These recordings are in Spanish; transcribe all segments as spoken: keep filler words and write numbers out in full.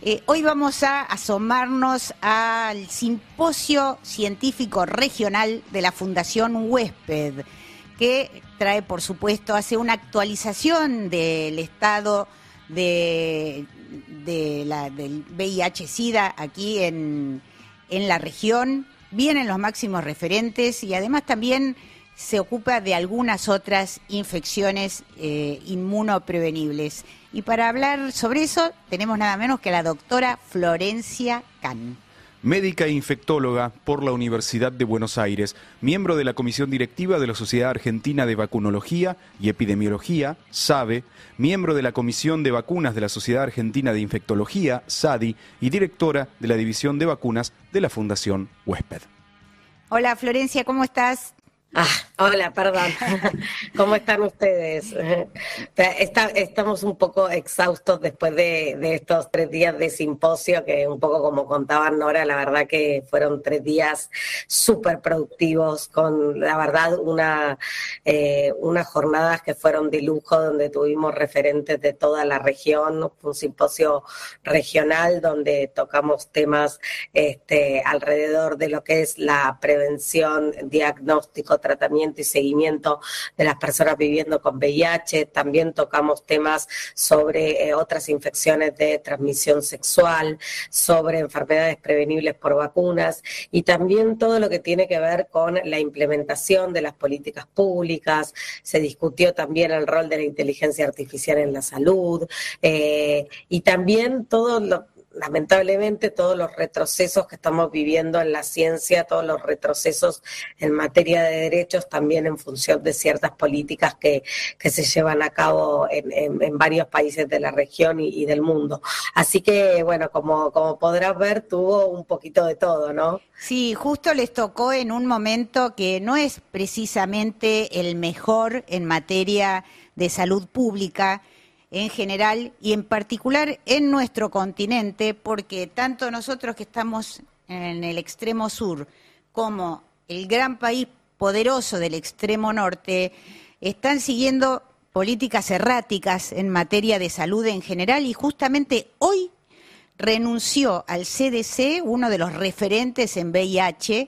Eh, hoy vamos a asomarnos al Simposio Científico Regional de la Fundación Huésped, que trae, por supuesto, hace una actualización del estado de, de la, del V I H-Sida aquí en, en la región. Vienen los máximos referentes y además también se ocupa de algunas otras infecciones eh, inmunoprevenibles. Y para hablar sobre eso tenemos nada menos que a la doctora Florencia Can. Médica e infectóloga por la Universidad de Buenos Aires, miembro de la Comisión Directiva de la Sociedad Argentina de Vacunología y Epidemiología, SAVE, miembro de la Comisión de Vacunas de la Sociedad Argentina de Infectología, SADI, y directora de la División de Vacunas de la Fundación Huésped. Hola Florencia, ¿cómo estás? Ah, hola, perdón. ¿Cómo están ustedes? Está, estamos un poco exhaustos después de, de estos tres días de simposio, que un poco como contaba Nora, la verdad que fueron tres días súper productivos, con la verdad una, eh, unas jornadas que fueron de lujo, donde tuvimos referentes de toda la región, un simposio regional donde tocamos temas este, alrededor de lo que es la prevención, diagnóstico, tratamiento y seguimiento de las personas viviendo con V I H. También tocamos temas sobre eh, otras infecciones de transmisión sexual, sobre enfermedades prevenibles por vacunas y también todo lo que tiene que ver con la implementación de las políticas públicas. Se discutió también el rol de la inteligencia artificial en la salud eh, y también todo lo lamentablemente todos los retrocesos que estamos viviendo en la ciencia, todos los retrocesos en materia de derechos, también en función de ciertas políticas que, que se llevan a cabo en, en, en varios países de la región y, y del mundo. Así que, bueno, como, como podrás ver, tuvo un poquito de todo, ¿no? Sí, justo les tocó en un momento que no es precisamente el mejor en materia de salud pública, en general y en particular en nuestro continente, porque tanto nosotros que estamos en el extremo sur como el gran país poderoso del extremo norte están siguiendo políticas erráticas en materia de salud en general y justamente hoy renunció al C D C uno de los referentes en V I H,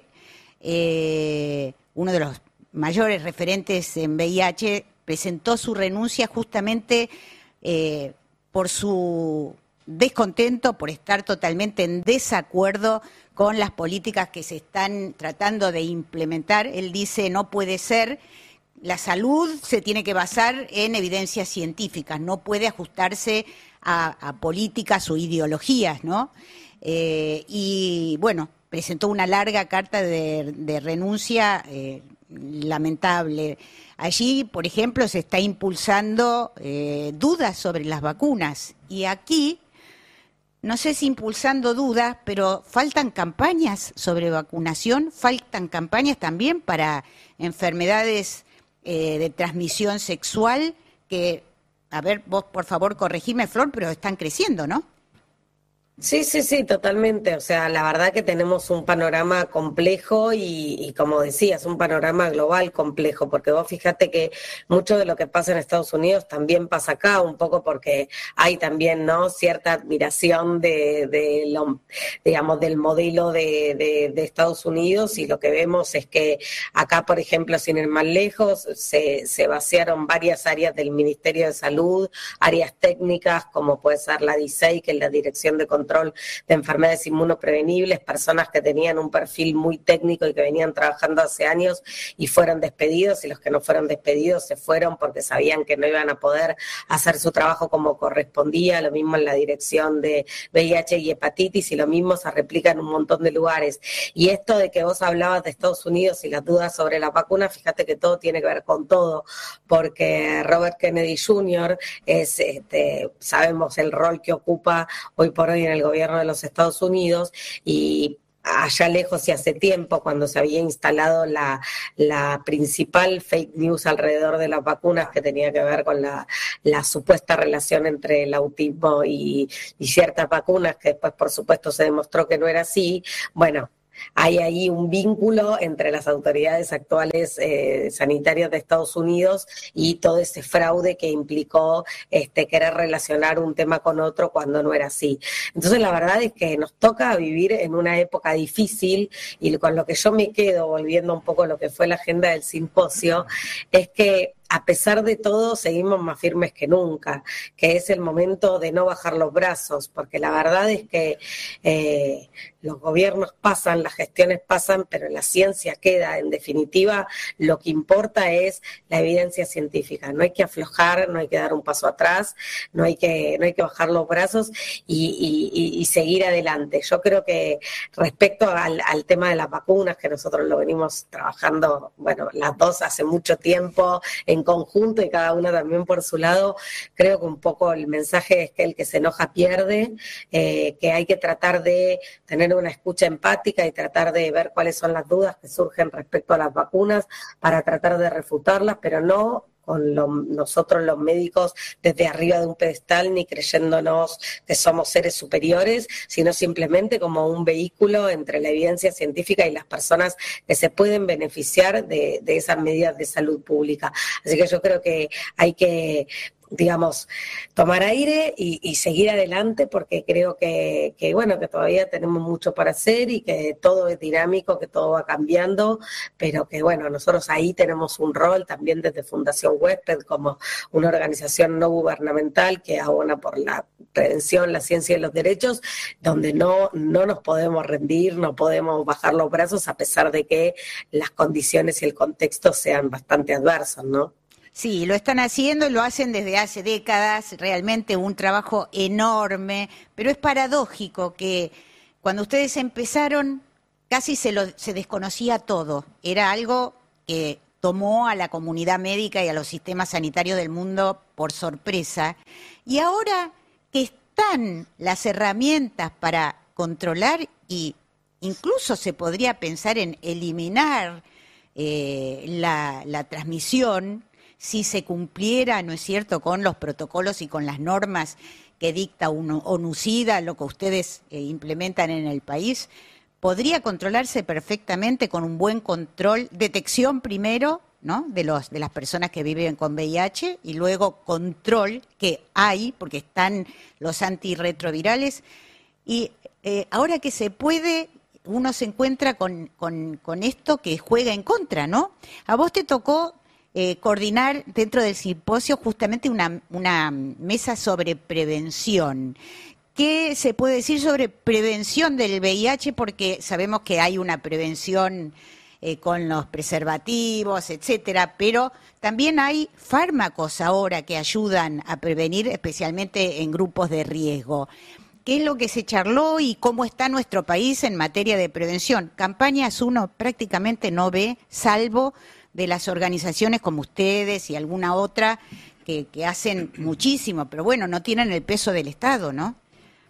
eh, uno de los mayores referentes en V I H, presentó su renuncia justamente Eh, por su descontento, por estar totalmente en desacuerdo con las políticas que se están tratando de implementar. Él dice, no puede ser, la salud se tiene que basar en evidencias científicas, no puede ajustarse a, a políticas o ideologías, ¿no? Eh, y bueno, presentó una larga carta de, de renuncia eh, lamentable. Allí, por ejemplo, se está impulsando eh, dudas sobre las vacunas y aquí, no sé si impulsando dudas, pero faltan campañas sobre vacunación, faltan campañas también para enfermedades eh, de transmisión sexual que, a ver, vos por favor corregime, Flor, pero están creciendo, ¿no? Sí, sí, sí, totalmente. O sea, la verdad que tenemos un panorama complejo y, y como decías, un panorama global complejo, porque vos fíjate que mucho de lo que pasa en Estados Unidos también pasa acá, un poco porque hay también, ¿no?, cierta admiración de, de lo, digamos, del modelo de, de, de Estados Unidos, y lo que vemos es que acá, por ejemplo, sin ir más lejos, se, se vaciaron varias áreas del Ministerio de Salud, áreas técnicas como puede ser la D I S E I, que es la Dirección de Control control de enfermedades inmunoprevenibles, personas que tenían un perfil muy técnico y que venían trabajando hace años y fueron despedidos, y los que no fueron despedidos se fueron porque sabían que no iban a poder hacer su trabajo como correspondía. Lo mismo en la dirección de V I H y hepatitis, y lo mismo se replica en un montón de lugares. Y esto de que vos hablabas de Estados Unidos y las dudas sobre la vacuna, fíjate que todo tiene que ver con todo, porque Robert Kennedy junior es, este, sabemos el rol que ocupa hoy por hoy en el gobierno de los Estados Unidos, y allá lejos y hace tiempo, cuando se había instalado la, la principal fake news alrededor de las vacunas, que tenía que ver con la, la supuesta relación entre el autismo y, y ciertas vacunas, que después por supuesto se demostró que no era así. Bueno, hay ahí un vínculo entre las autoridades actuales eh, sanitarias de Estados Unidos y todo ese fraude que implicó este, querer relacionar un tema con otro cuando no era así. Entonces la verdad es que nos toca vivir en una época difícil, y con lo que yo me quedo, volviendo un poco a lo que fue la agenda del simposio, es que a pesar de todo seguimos más firmes que nunca, que es el momento de no bajar los brazos, porque la verdad es que eh, los gobiernos pasan, las gestiones pasan, pero la ciencia queda. En definitiva, lo que importa es la evidencia científica. No hay que aflojar, no hay que dar un paso atrás, no hay que, no hay que bajar los brazos y, y, y seguir adelante. Yo creo que respecto al, al tema de las vacunas, que nosotros lo venimos trabajando, bueno, las dos hace mucho tiempo, en conjunto y cada una también por su lado, creo que un poco el mensaje es que el que se enoja pierde, eh, que hay que tratar de tener una escucha empática y tratar de ver cuáles son las dudas que surgen respecto a las vacunas para tratar de refutarlas, pero no con lo, nosotros los médicos desde arriba de un pedestal, ni creyéndonos que somos seres superiores, sino simplemente como un vehículo entre la evidencia científica y las personas que se pueden beneficiar de, de esas medidas de salud pública. Así que yo creo que hay que, digamos, tomar aire y, y seguir adelante, porque creo que, que, bueno, que todavía tenemos mucho para hacer y que todo es dinámico, que todo va cambiando, pero que, bueno, nosotros ahí tenemos un rol también desde Fundación Huésped como una organización no gubernamental que abona por la prevención, la ciencia y los derechos, donde no, no nos podemos rendir, no podemos bajar los brazos a pesar de que las condiciones y el contexto sean bastante adversos, ¿no? Sí, lo están haciendo y lo hacen desde hace décadas, realmente un trabajo enorme, pero es paradójico que cuando ustedes empezaron casi se, lo, se desconocía todo, era algo que tomó a la comunidad médica y a los sistemas sanitarios del mundo por sorpresa, y ahora que están las herramientas para controlar y incluso se podría pensar en eliminar eh, la, la transmisión, si se cumpliera, ¿no es cierto?, con los protocolos y con las normas que dicta ONUCIDA, lo que ustedes eh, implementan en el país, podría controlarse perfectamente con un buen control, detección primero, ¿no?, de, los, de las personas que viven con V I H, y luego control, que hay, porque están los antirretrovirales, y eh, ahora que se puede, uno se encuentra con, con, con esto que juega en contra, ¿no? A vos te tocó Eh, coordinar dentro del simposio justamente una, una mesa sobre prevención. ¿Qué se puede decir sobre prevención del V I H? Porque sabemos que hay una prevención eh, con los preservativos, etcétera, pero también hay fármacos ahora que ayudan a prevenir, especialmente en grupos de riesgo. ¿Qué es lo que se charló y cómo está nuestro país en materia de prevención? Campañas uno prácticamente no ve, salvo de las organizaciones como ustedes y alguna otra que, que hacen muchísimo, pero bueno, no tienen el peso del Estado, ¿no?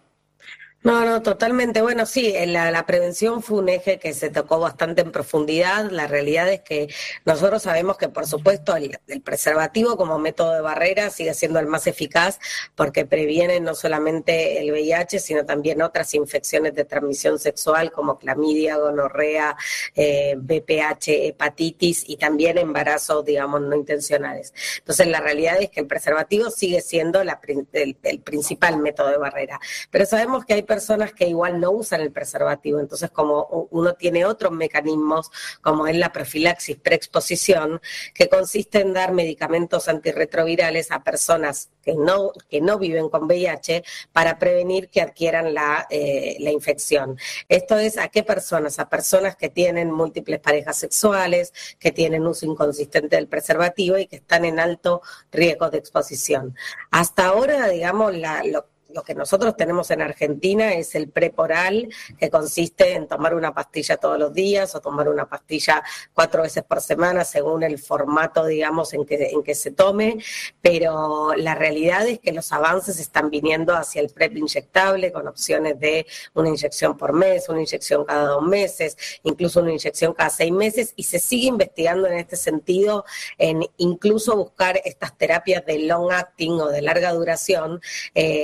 No, no, totalmente. Bueno, sí, la, la prevención fue un eje que se tocó bastante en profundidad. La realidad es que nosotros sabemos que, por supuesto, el, el preservativo como método de barrera sigue siendo el más eficaz porque previene no solamente el V I H, sino también otras infecciones de transmisión sexual como clamidia, gonorrea, eh, V P H, hepatitis y también embarazos, digamos, no intencionales. Entonces, la realidad es que el preservativo sigue siendo la, el, el principal método de barrera. Pero sabemos que hay personas que igual no usan el preservativo, entonces como uno tiene otros mecanismos, como es la profilaxis preexposición, que consiste en dar medicamentos antirretrovirales a personas que no, que no viven con V I H para prevenir que adquieran la, eh, la infección. Esto es, ¿a qué personas? A personas que tienen múltiples parejas sexuales, que tienen uso inconsistente del preservativo y que están en alto riesgo de exposición. Hasta ahora, digamos, la, lo Lo que nosotros tenemos en Argentina es el preporal, que consiste en tomar una pastilla todos los días o tomar una pastilla cuatro veces por semana, según el formato, digamos, en que, en que se tome, pero la realidad es que los avances están viniendo hacia el PrEP inyectable, con opciones de una inyección por mes, una inyección cada dos meses, incluso una inyección cada seis meses, y se sigue investigando en este sentido, en incluso buscar estas terapias de long acting o de larga duración, eh, para que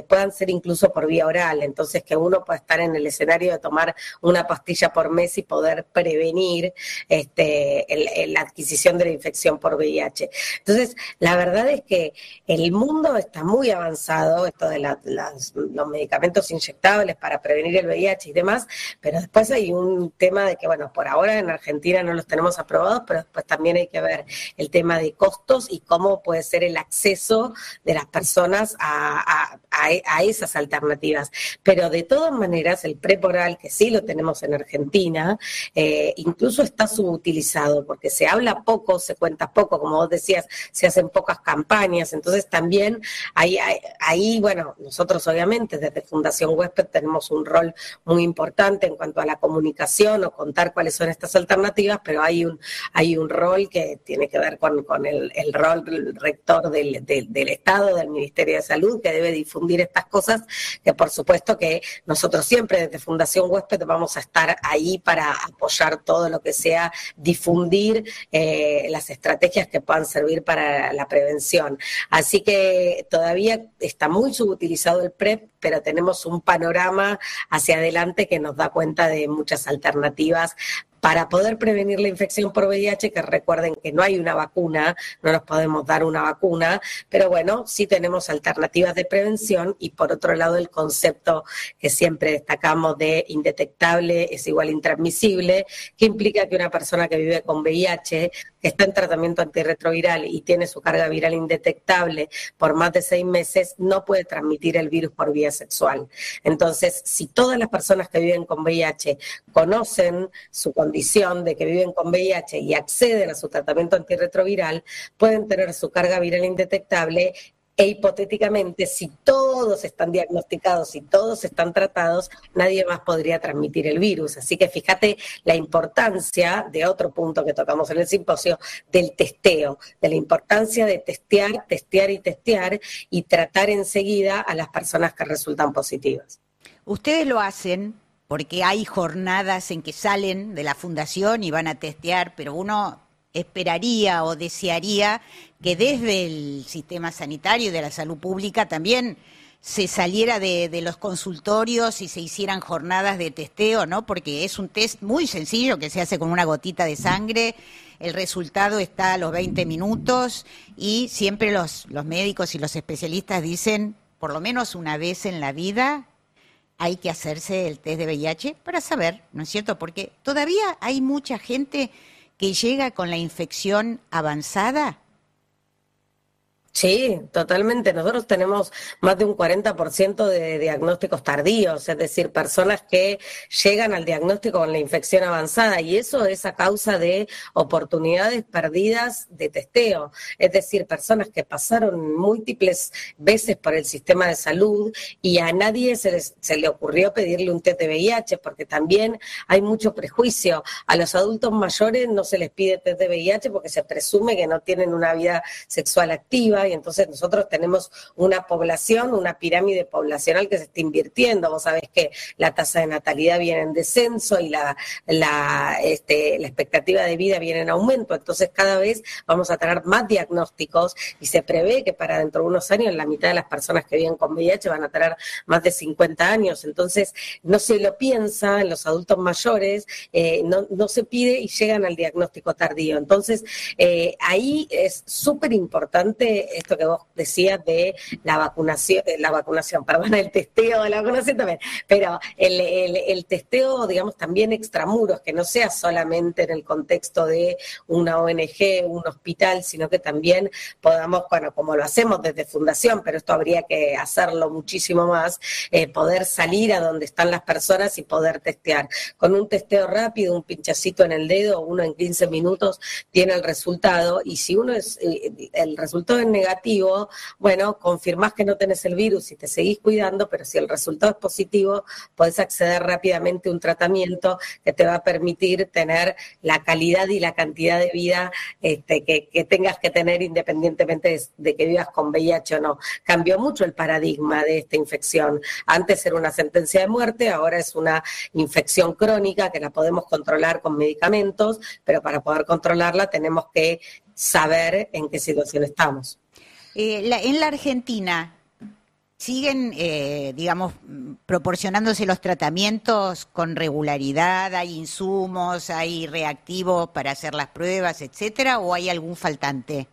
que puedan ser incluso por vía oral, entonces que uno pueda estar en el escenario de tomar una pastilla por mes y poder prevenir este, el, el, la adquisición de la infección por V I H. Entonces, la verdad es que el mundo está muy avanzado, esto de la, las, los medicamentos inyectables para prevenir el V I H y demás, pero después hay un tema de que, bueno, por ahora en Argentina no los tenemos aprobados, pero después también hay que ver el tema de costos y cómo puede ser el acceso de las personas a, a, a, a esas alternativas. Pero de todas maneras, el PrEP oral, que sí lo tenemos en Argentina, eh, incluso está subutilizado, porque se habla poco, se cuenta poco, como vos decías, se hacen pocas campañas, entonces también ahí, ahí, ahí bueno, nosotros obviamente desde Fundación Huésped tenemos un rol muy importante en cuanto a la comunicación o contar cuáles son estas alternativas, pero hay un, hay un rol que tiene que ver con, con el, el rol del rector del, del, del Estado, del Ministerio de Salud, que debe difundir estas cosas, que por supuesto que nosotros siempre desde Fundación Huésped vamos a estar ahí para apoyar todo lo que sea difundir eh, las estrategias que puedan servir para la prevención. Así que todavía está muy subutilizado el PrEP, pero tenemos un panorama hacia adelante que nos da cuenta de muchas alternativas para poder prevenir la infección por V I H, que recuerden que no hay una vacuna, no nos podemos dar una vacuna, pero bueno, sí tenemos alternativas de prevención y por otro lado el concepto que siempre destacamos de indetectable es igual a intransmisible, que implica que una persona que vive con V I H, que está en tratamiento antirretroviral y tiene su carga viral indetectable por más de seis meses, no puede transmitir el virus por vía sexual. Entonces, si todas las personas que viven con V I H conocen su condición de que viven con V I H y acceden a su tratamiento antirretroviral, pueden tener su carga viral indetectable e hipotéticamente, si todos están diagnosticados y todos están tratados, nadie más podría transmitir el virus. Así que fíjate la importancia de otro punto que tocamos en el simposio, del testeo, de la importancia de testear, testear y testear y tratar enseguida a las personas que resultan positivas. Ustedes lo hacen porque hay jornadas en que salen de la fundación y van a testear, pero uno esperaría o desearía que desde el sistema sanitario y de la salud pública también se saliera de, de los consultorios y se hicieran jornadas de testeo, ¿no? Porque es un test muy sencillo que se hace con una gotita de sangre, el resultado está a los veinte minutos y siempre los, los médicos y los especialistas dicen, por lo menos una vez en la vida, hay que hacerse el test de V I H para saber, ¿no es cierto? Porque todavía hay mucha gente que llega con la infección avanzada. Sí, totalmente. Nosotros tenemos más de un cuarenta por ciento de diagnósticos tardíos, es decir, personas que llegan al diagnóstico con la infección avanzada y eso es a causa de oportunidades perdidas de testeo. Es decir, personas que pasaron múltiples veces por el sistema de salud y a nadie se, les, se le ocurrió pedirle un test de V I H porque también hay mucho prejuicio. A los adultos mayores no se les pide test de V I H porque se presume que no tienen una vida sexual activa. Y entonces nosotros tenemos una población, una pirámide poblacional que se está invirtiendo. Vos sabés que la tasa de natalidad viene en descenso y la, la, este, la expectativa de vida viene en aumento. Entonces cada vez vamos a tener más diagnósticos y se prevé que para dentro de unos años la mitad de las personas que viven con V I H van a tener más de cincuenta años. Entonces no se lo piensa en los adultos mayores, eh, no, no se pide y llegan al diagnóstico tardío. Entonces eh, ahí es súper importante esto que vos decías de la vacunación, la vacunación, perdón, el testeo de la vacunación también, pero el, el, el testeo, digamos, también extramuros, que no sea solamente en el contexto de una O N G, un hospital, sino que también podamos, bueno, como lo hacemos desde Fundación, pero esto habría que hacerlo muchísimo más, eh, poder salir a donde están las personas y poder testear. Con un testeo rápido, un pinchacito en el dedo, uno en quince minutos tiene el resultado, y si uno es, eh, el resultado es negativo, bueno, confirmás que no tenés el virus y te seguís cuidando, pero si el resultado es positivo, podés acceder rápidamente a un tratamiento que te va a permitir tener la calidad y la cantidad de vida este, que, que tengas que tener independientemente de, de que vivas con V I H o no. Cambió mucho el paradigma de esta infección. Antes era una sentencia de muerte, ahora es una infección crónica que la podemos controlar con medicamentos, pero para poder controlarla tenemos que saber en qué situación estamos. Eh, la, en la Argentina, ¿Siguen, eh, digamos, proporcionándose los tratamientos con regularidad? ¿Hay insumos, hay reactivos para hacer las pruebas, etcétera, o hay algún faltante?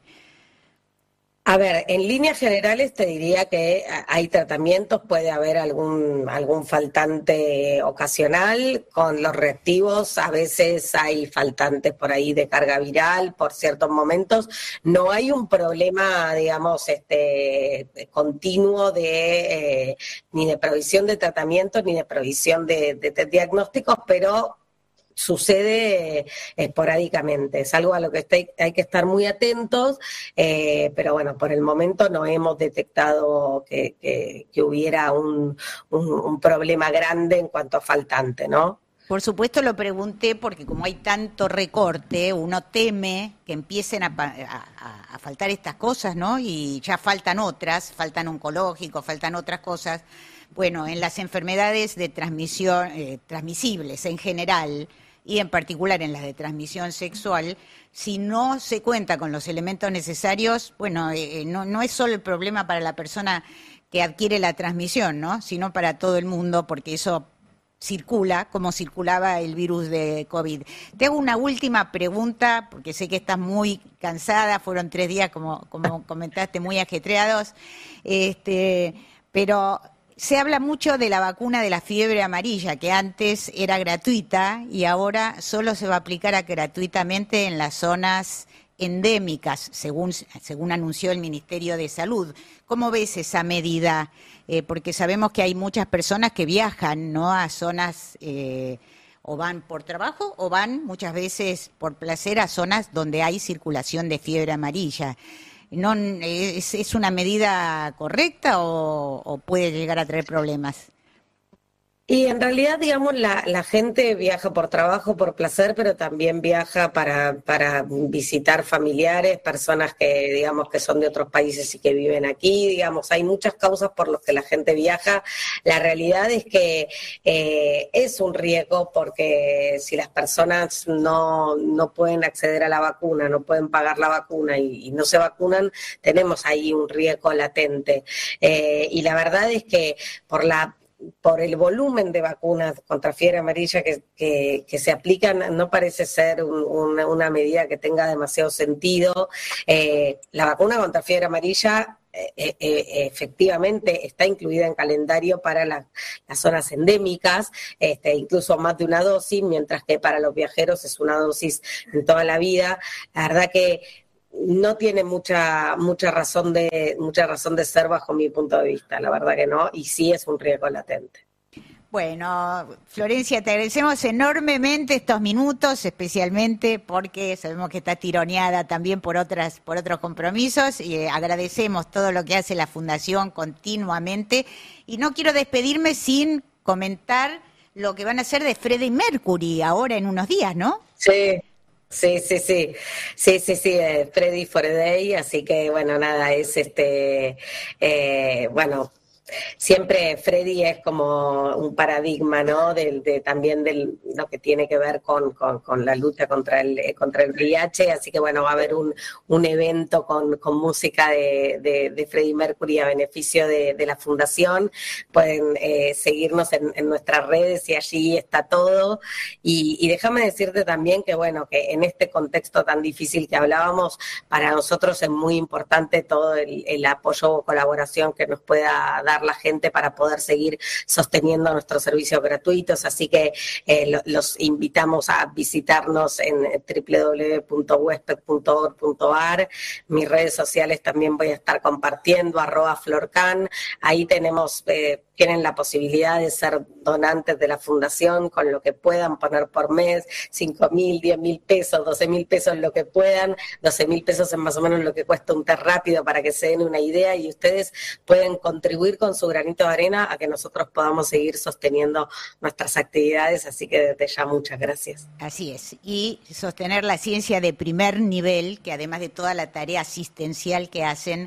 A ver, en líneas generales te diría que hay tratamientos, puede haber algún algún faltante ocasional. Con los reactivos a veces hay faltantes por ahí de carga viral por ciertos momentos. No hay un problema, digamos, este continuo de eh, ni de provisión de tratamientos ni de provisión de, de, de diagnósticos, pero sucede esporádicamente, es algo a lo que está, hay que estar muy atentos, eh, pero bueno, por el momento no hemos detectado que, que, que hubiera un, un, un problema grande en cuanto a faltante, ¿no? Por supuesto lo pregunté porque como hay tanto recorte, uno teme que empiecen a, a, a faltar estas cosas, ¿no? Y ya faltan otras, faltan oncológicos, faltan otras cosas. Bueno, en las enfermedades de transmisión, eh, transmisibles en general, y en particular en las de transmisión sexual, si no se cuenta con los elementos necesarios, bueno, eh, no, no es solo el problema para la persona que adquiere la transmisión, ¿no? Sino para todo el mundo, porque eso circula como circulaba el virus de COVID. Te hago una última pregunta, porque sé que estás muy cansada, fueron tres días, como, como comentaste, muy ajetreados, este, pero se habla mucho de la vacuna de la fiebre amarilla, que antes era gratuita y ahora solo se va a aplicar gratuitamente en las zonas endémicas, según, según anunció el Ministerio de Salud. ¿Cómo ves esa medida? Eh, porque sabemos que hay muchas personas que viajan, ¿no?, a zonas, eh, o van por trabajo o van muchas veces por placer a zonas donde hay circulación de fiebre amarilla. No, ¿es, es una medida correcta o, o puede llegar a traer problemas? Y en realidad, digamos, la, la gente viaja por trabajo, por placer, pero también viaja para, para visitar familiares, personas que, digamos, que son de otros países y que viven aquí, digamos, hay muchas causas por las que la gente viaja. La realidad es que eh, es un riesgo porque si las personas no, no pueden acceder a la vacuna, no pueden pagar la vacuna y, y no se vacunan, tenemos ahí un riesgo latente. Eh, y la verdad es que por la por el volumen de vacunas contra fiebre amarilla que, que, que se aplican, no parece ser un, una, una medida que tenga demasiado sentido. Eh, la vacuna contra fiebre amarilla eh, eh, efectivamente está incluida en calendario para la, las zonas endémicas, este, incluso más de una dosis, mientras que para los viajeros es una dosis en toda la vida. La verdad que no tiene mucha mucha razón de mucha razón de ser bajo mi punto de vista, la verdad que no, y sí es un riesgo latente. Bueno, Florencia, te agradecemos enormemente estos minutos, especialmente porque sabemos que está tironeada también por otras por otros compromisos, y eh, agradecemos todo lo que hace la Fundación continuamente, y no quiero despedirme sin comentar lo que van a hacer de Freddie Mercury ahora en unos días, ¿no? Sí. Sí, sí, sí, sí, sí, sí, eh, Freddy for a Day, así que bueno, nada, es este, eh, bueno, siempre Freddy es como un paradigma, ¿no? De, de también de lo que tiene que ver con, con, con la lucha contra el contra el V I H, así que bueno, va a haber un, un evento con, con música de, de, de Freddie Mercury a beneficio de, de la Fundación. Pueden eh, seguirnos en, en nuestras redes y allí está todo. Y, y déjame decirte también que bueno, que en este contexto tan difícil que hablábamos, para nosotros es muy importante todo el, el apoyo o colaboración que nos pueda dar la gente para poder seguir sosteniendo nuestros servicios gratuitos, así que eh, lo, los invitamos a visitarnos en doble u doble u doble u punto huésped punto org punto a r. Mis redes sociales también voy a estar compartiendo, arroba florcan, ahí tenemos, eh, tienen la posibilidad de ser donantes de la Fundación con lo que puedan poner por mes, cinco mil, diez mil pesos, doce mil pesos, lo que puedan. doce mil pesos es más o menos lo que cuesta un test rápido para que se den una idea, y ustedes pueden contribuir con su granito de arena a que nosotros podamos seguir sosteniendo nuestras actividades, así que desde ya muchas gracias. Así es, y sostener la ciencia de primer nivel, que además de toda la tarea asistencial que hacen,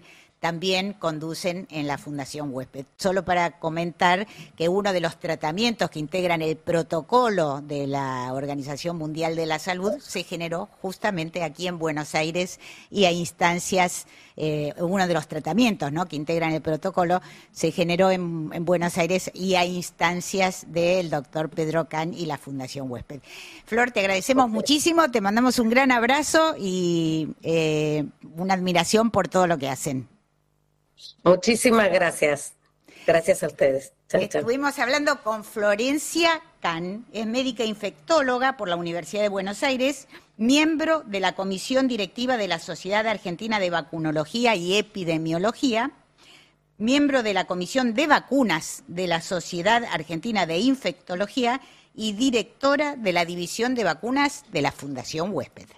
también conducen en la Fundación Huésped. Solo para comentar que uno de los tratamientos que integran el protocolo de la Organización Mundial de la Salud se generó justamente aquí en Buenos Aires y a instancias, eh, uno de los tratamientos, ¿no?, que integran el protocolo se generó en, en Buenos Aires y a instancias del doctor Pedro Can y la Fundación Huésped. Flor, te agradecemos muchísimo, te mandamos un gran abrazo y eh, una admiración por todo lo que hacen. Muchísimas gracias. Gracias a ustedes. Chau, chau. Estuvimos hablando con Florencia Can, es médica infectóloga por la Universidad de Buenos Aires, miembro de la Comisión Directiva de la Sociedad Argentina de Vacunología y Epidemiología, miembro de la Comisión de Vacunas de la Sociedad Argentina de Infectología y directora de la División de Vacunas de la Fundación Huésped.